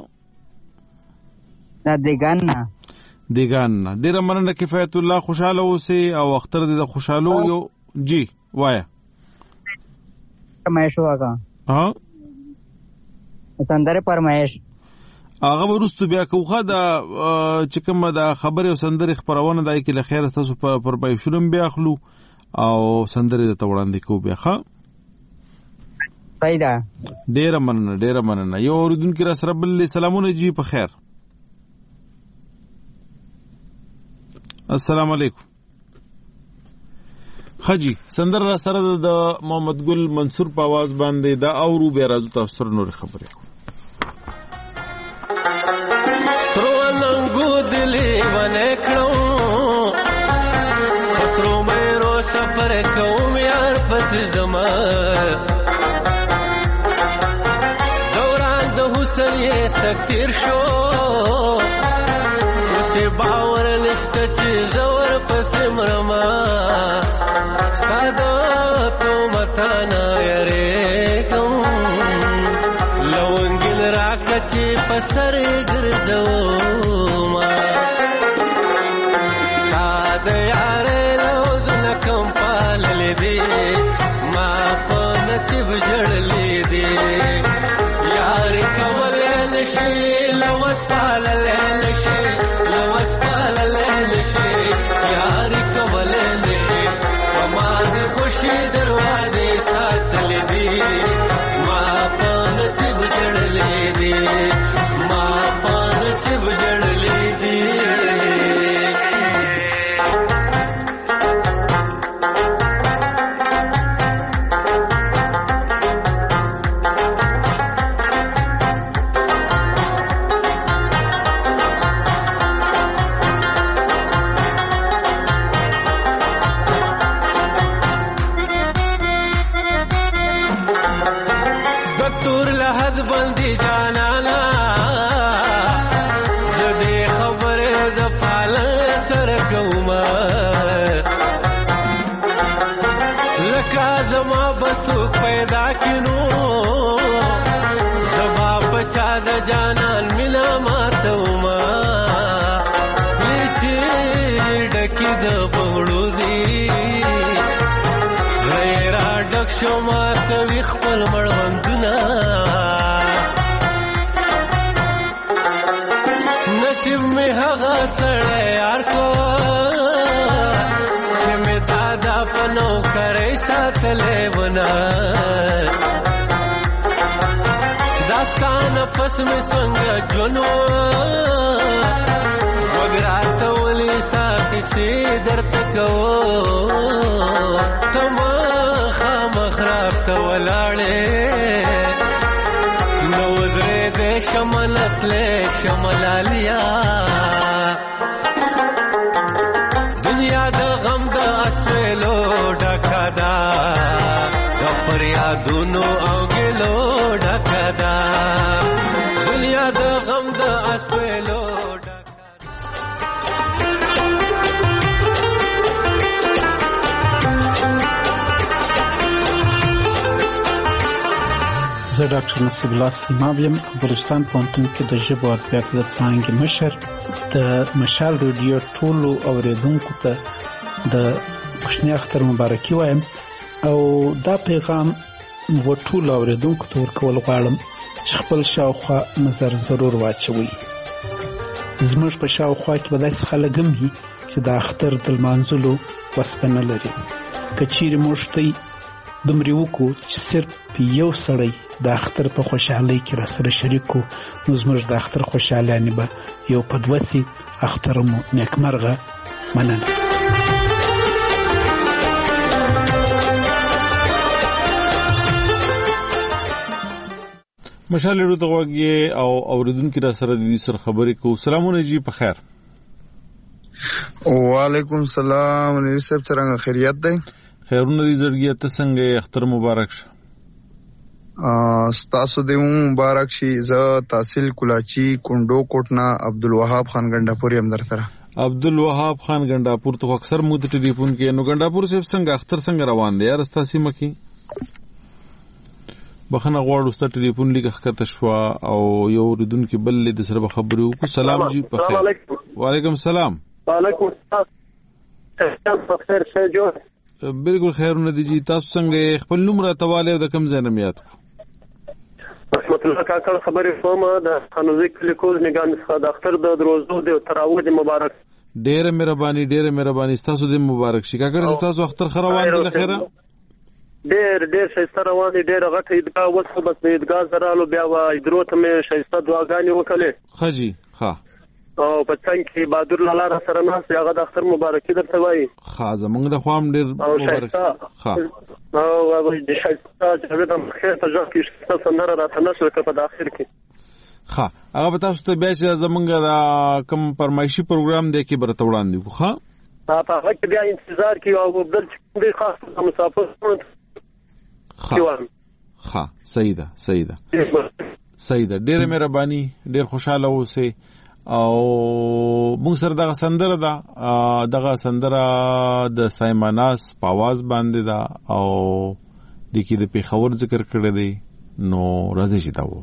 د دیګان نه. دیګان نه. ډیره مننه کفایت الله. خوشاله اوسئ او اختر د خوشالو یو جی وایا. فرمایش وکړه. ها سندره فرمایش هغه ورستو بیا کوخه دا چې کومه دا خبره او سندره خبرونه دای کې له خیر تاسو په فرمایشونم بیا اخلو او سندره د توړاندې کو بیا ښه پیدا ډیر مننه ډیر مننه یو اوریدونکو را سره بل سلامونه جی په خیر. السلام علیکم خجی سندر را سره د محمد ګل منصور په आवाज باندې دا اورو بیا راځو تاسو سره نور خبرې کوو. سروننګو دلی ونه کړو سرو مې رو سفر کوم یار پس زما دوران د حسن یې سکتیر شو اوسې باور نشته چې زور پس مرما ستاده تو متانا یریږم لونګل راکچې په سر ګرځوما تا د یارې لوزونه کوم پاللې دي ما په نصیب جړلې دي یارې کولی نشي لوس پاللی نشي لوس پاللی نشي یارې کولی نشي په ما د خوشي دروازې ساتلې دي ما په نصیب جړلې دي ما په نصیب جړلې دي. دکتور لحد بندي جانانا زدي خبر د پال سر کوما لکه زما بسو پیدا کینو زما بچا د جانان مینا ماتوما لیچی ډکی د بوړو دی غیرا ډک شو ما کوي خپل مړوندونه نصیب می هغه سړی یار کو چې می دادا پنو کرے ساتلې ونا داستان پس می څنګه جنو وګرات ولې ساتي سي درته کو تم خامخراب ته ولاړې نو درې دې شملت له شملالیا دنیا د غم د اسلو ډکدا د فریادونو او ګلو ډکدا دنیا د غم د اسلو زه ډاکټر نصیب الله سیماب یم بلوچستان پوهنتون کې د ژبو او ادبیاتو د څانګې مشر د مشال رادیو ټولو اوریدونکو ته د کوچني اختر مبارکي وایم او دا پیغام و ټولو اوریدونکو ته ورکول غواړم چې خپل شاوخوا نظر ضرور واچوي. زموږ په شاوخوا کې به داسې خلک هم وي چې د اختر د لمانځلو وسپه نه لري. که چیرې موږ ته دومره وکړو چې صرف یو سړی د اختر په خوشحالۍ کې را سره شریک کړو نو زموږ د اختر خوشحالانې به یو په دوه سي اختر مو نیکمرغه. مننه. مشال ورو ته وګي او اوریدونکو را سره د دې سره خبرې کوو. سلامونه جی په خیر. وعلیکم سلام نبی صاحب څنګه خیریت دی؟ خیرونه دې زړګي ته څنګه اختر مبارک شه. ستاسو دې مبارک شي. زه تحصیل کلاچی کندو کوټنا عبدالوهاب خان ګنداپور یم در سره. عبدالوهاب خان ګنداپور ته اکثر مو د ټلیفون کې نو ګنداپور صاحب څنګه اختر څنګه روان دی یار ستاسو مکی بخنه غواړو ست ټلیفون لیکه ښکته شو او یو ردون کې بل د سره خبرې وکړو. سلام جی په خیر. وعلیکم السلام. وعلیکم السلام. خیر شه جو بالکل خیرونه دي جی. تاسو څنګه خپل نوم راتواله د کم ځای نه یاد رحمت الله کاکا خبرې کوم د خانوزي کلیکوز نگان څخه د اختر د دروازو د تراویح مبارک. ډېره مهرباني ډېره مهرباني تاسو د مبارک شي کاکا. تاسو اختر خروان دي لخيره ډېر ډېر شایسته روان دي. ډېر غټه عیدګاه وڅ بس د عیدګاه سره بیا و ادرو ته مې شایسته دعاګانې وکړې. خجی ها او په څنګه کې بہادر لاله را سره ناس هغه د اختر مبارکي درته وایي. ها زمونږ د خوام ډېر مبارک. ها او د شایسته جوړه د خیر په ځای کې شایسته سندره راته نشو په اخر کې. ها هغه تاسو ته بیا چې زمونږ د کوم فرمایشي پروګرام دی کې برته وړاندې کو. ها په هغه کې بیا انتظار کوي او بل چې خاص مسافر ها ها صحیح ده صحیح ده صحیح ده. ډېر مهرباني ډېر خوشاله اوسئ. او موږ سره دغه سندره ده دغه سندره د سایماناس په आवाज باندې ده او د کې د پیښور ذکر کړی دی نو راځي چې دا و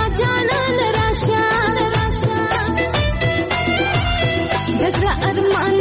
Arman